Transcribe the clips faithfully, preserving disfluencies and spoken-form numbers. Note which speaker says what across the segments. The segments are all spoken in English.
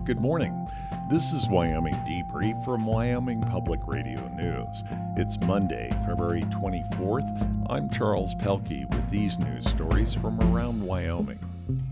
Speaker 1: Good morning. This is Wyoming Debrief from Wyoming Public Radio News. It's Monday, February twenty-fourth. I'm Charles Pelkey with these news stories from around Wyoming.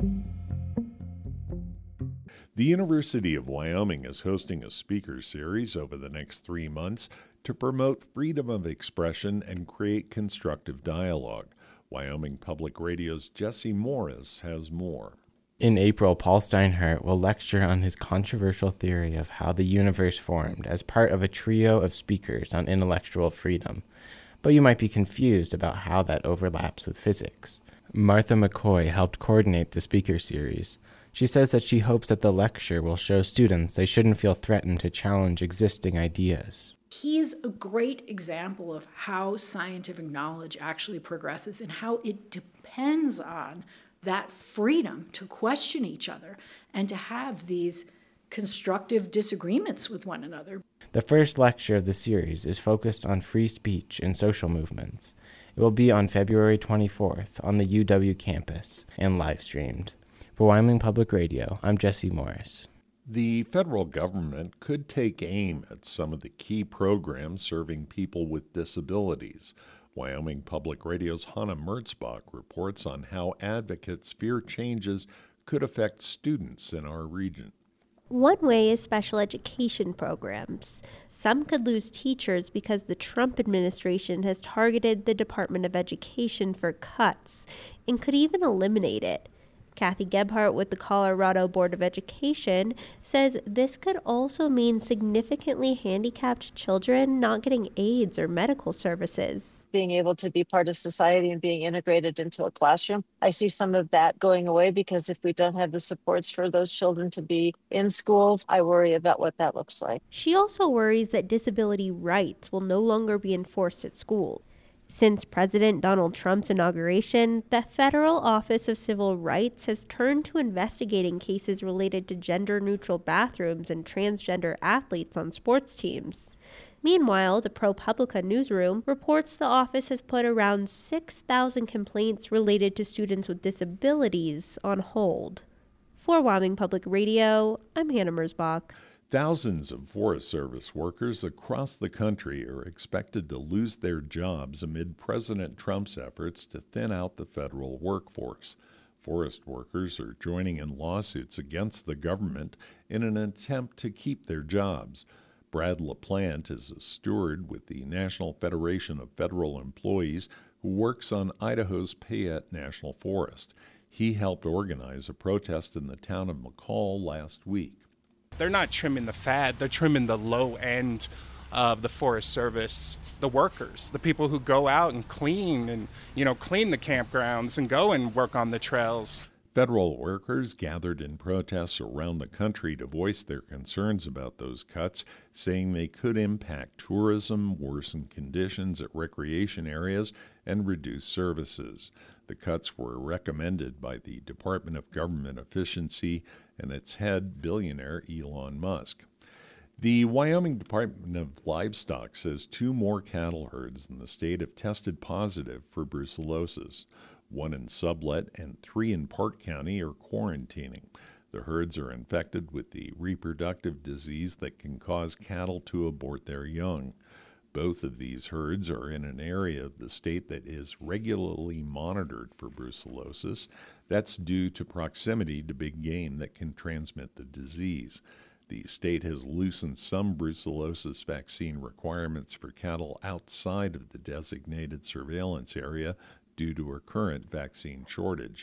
Speaker 1: The University of Wyoming is hosting a speaker series over the next three months to promote freedom of expression and create constructive dialogue. Wyoming Public Radio's Jesse Morris has more.
Speaker 2: In April, Paul Steinhardt will lecture on his controversial theory of how the universe formed as part of a trio of speakers on intellectual freedom. But you might be confused about how that overlaps with physics. Martha McCoy helped coordinate the speaker series. She says that she hopes that the lecture will show students they shouldn't feel threatened to challenge existing ideas.
Speaker 3: He's a great example of how scientific knowledge actually progresses and how it depends on that freedom to question each other and to have these constructive disagreements with one another.
Speaker 2: The first lecture of the series is focused on free speech and social movements. It will be on February twenty-fourth on the U W campus and live streamed. For Wyoming Public Radio, I'm Jesse Morris.
Speaker 1: The federal government could take aim at some of the key programs serving people with disabilities. Wyoming Public Radio's Hannah Mertzbach reports on how advocates fear changes could affect students in our region.
Speaker 4: One way is special education programs. Some could lose teachers because the Trump administration has targeted the Department of Education for cuts and could even eliminate it. Kathy Gebhardt with the Colorado Board of Education says this could also mean significantly handicapped children not getting aids or medical services.
Speaker 5: Being able to be part of society and being integrated into a classroom, I see some of that going away because if we don't have the supports for those children to be in schools, I worry about what that looks like.
Speaker 4: She also worries that disability rights will no longer be enforced at school. Since President Donald Trump's inauguration, the Federal Office of Civil Rights has turned to investigating cases related to gender-neutral bathrooms and transgender athletes on sports teams. Meanwhile, the ProPublica newsroom reports the office has put around six thousand complaints related to students with disabilities on hold. For Wyoming Public Radio, I'm Hannah Merzbach.
Speaker 1: Thousands of Forest Service workers across the country are expected to lose their jobs amid President Trump's efforts to thin out the federal workforce. Forest workers are joining in lawsuits against the government in an attempt to keep their jobs. Brad LaPlante is a steward with the National Federation of Federal Employees who works on Idaho's Payette National Forest. He helped organize a protest in the town of McCall last week.
Speaker 6: They're not trimming the fat, they're trimming the low end of the Forest Service, the workers, the people who go out and clean and, you know, clean the campgrounds and go and work on the trails.
Speaker 1: Federal workers gathered in protests around the country to voice their concerns about those cuts, saying they could impact tourism, worsen conditions at recreation areas, and reduce services. The cuts were recommended by the Department of Government Efficiency and its head, billionaire Elon Musk. The Wyoming Department of Livestock says two more cattle herds in the state have tested positive for brucellosis. One in Sublette and three in Park County are quarantining. The herds are infected with the reproductive disease that can cause cattle to abort their young. Both of these herds are in an area of the state that is regularly monitored for brucellosis. That's due to proximity to big game that can transmit the disease. The state has loosened some brucellosis vaccine requirements for cattle outside of the designated surveillance area due to a current vaccine shortage.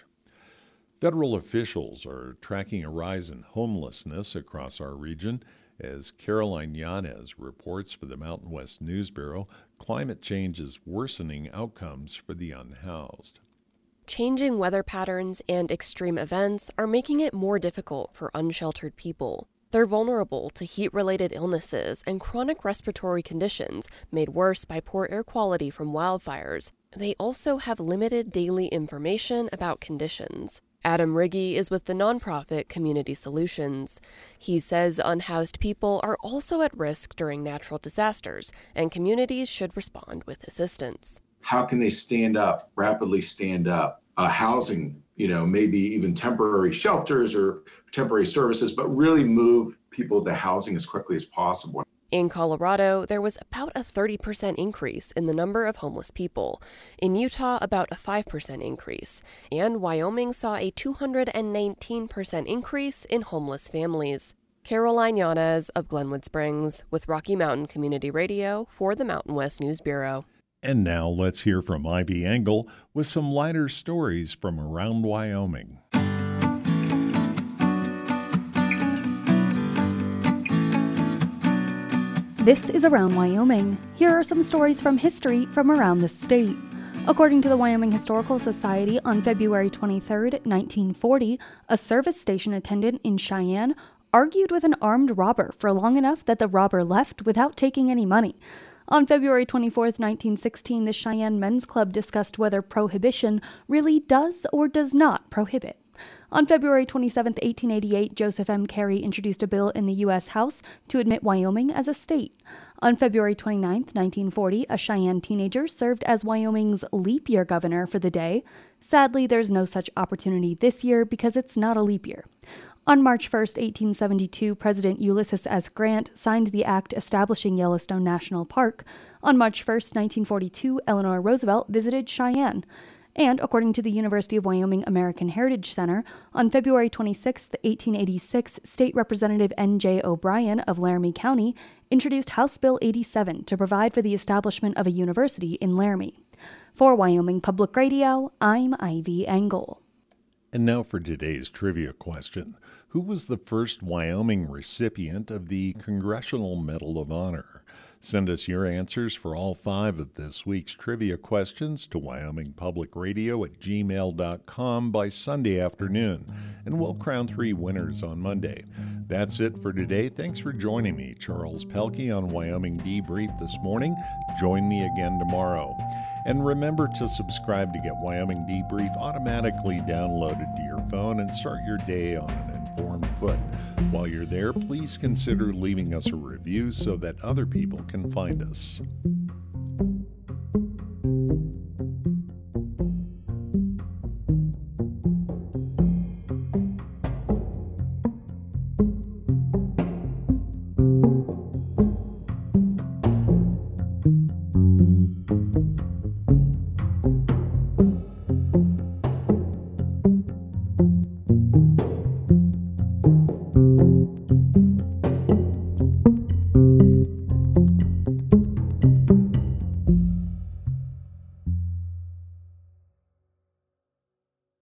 Speaker 1: Federal officials are tracking a rise in homelessness across our region. As Caroline Yanez reports for the Mountain West News Bureau, climate change is worsening outcomes for the unhoused.
Speaker 7: Changing weather patterns and extreme events are making it more difficult for unsheltered people. They're vulnerable to heat-related illnesses and chronic respiratory conditions made worse by poor air quality from wildfires. They also have limited daily information about conditions. Adam Riggy is with the nonprofit Community Solutions. He says unhoused people are also at risk during natural disasters, and communities should respond with assistance.
Speaker 8: How can they stand up, rapidly stand up, uh, housing, you know, maybe even temporary shelters or temporary services, but really move people to housing as quickly as possible.
Speaker 7: In Colorado, there was about a thirty percent increase in the number of homeless people. In Utah, about a five percent increase. And Wyoming saw a two hundred nineteen percent increase in homeless families. Caroline Yanez of Glenwood Springs with Rocky Mountain Community Radio for the Mountain West News Bureau.
Speaker 1: And now let's hear from Ivy Engel with some lighter stories from around Wyoming.
Speaker 9: This is Around Wyoming. Here are some stories from history from around the state. According to the Wyoming Historical Society, on February twenty-third, nineteen forty, a service station attendant in Cheyenne argued with an armed robber for long enough that the robber left without taking any money. On February twenty-fourth, nineteen sixteen, the Cheyenne Men's Club discussed whether prohibition really does or does not prohibit. On February twenty-seventh, eighteen eighty-eight, Joseph M. Carey introduced a bill in the U S House to admit Wyoming as a state. On February twenty-ninth, nineteen forty, a Cheyenne teenager served as Wyoming's leap year governor for the day. Sadly, there's no such opportunity this year because it's not a leap year. On March first, eighteen seventy-two, President Ulysses S. Grant signed the act establishing Yellowstone National Park. On March first, nineteen forty-two, Eleanor Roosevelt visited Cheyenne. And according to the University of Wyoming American Heritage Center, on February twenty-sixth, eighteen eighty-six, State Representative N J O'Brien of Laramie County introduced House Bill eighty-seven to provide for the establishment of a university in Laramie. For Wyoming Public Radio, I'm Ivy Engel.
Speaker 1: And now for today's trivia question. Who was the first Wyoming recipient of the Congressional Medal of Honor? Send us your answers for all five of this week's trivia questions to Wyoming Public Radio at gmail dot com by Sunday afternoon, and we'll crown three winners on Monday. That's it for today. Thanks for joining me, Charles Pelkey, on Wyoming Debrief this morning. Join me again tomorrow. And remember to subscribe to get Wyoming Debrief automatically downloaded to your phone and start your day on an informed foot. While you're there, please consider leaving us a review so that other people can find us.